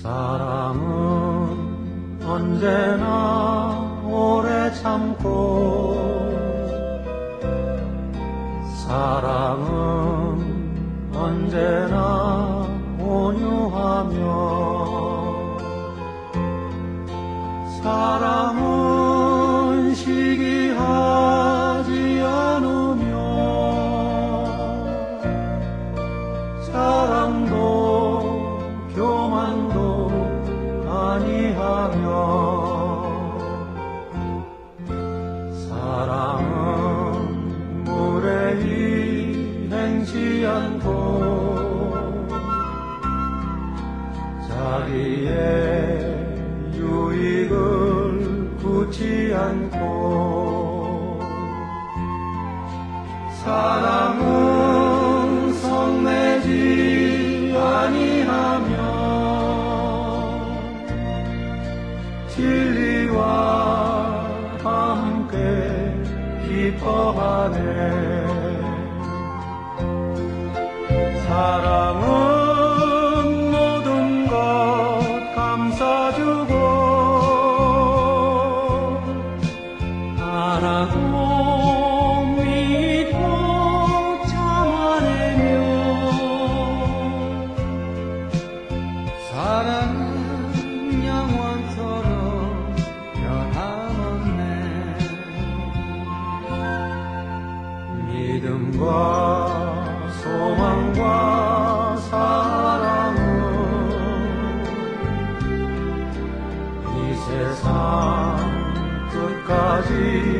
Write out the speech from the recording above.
사랑은 언제나 오래 참고 사랑은 언제나 온유하며 사랑은 시기하지 않으며 사랑도 교만도 아니하며 사랑은 무례히 행치 않고 자기의 유익을 굳지 않고 사랑은 성내지 아니하며 진리와 함께 기뻐하네. 사랑은 모든 것 감싸주고 알아도 믿고 참아내며 사랑은 영원토록 변함없네. 믿음과 소망과 사랑은 이 세상 끝까지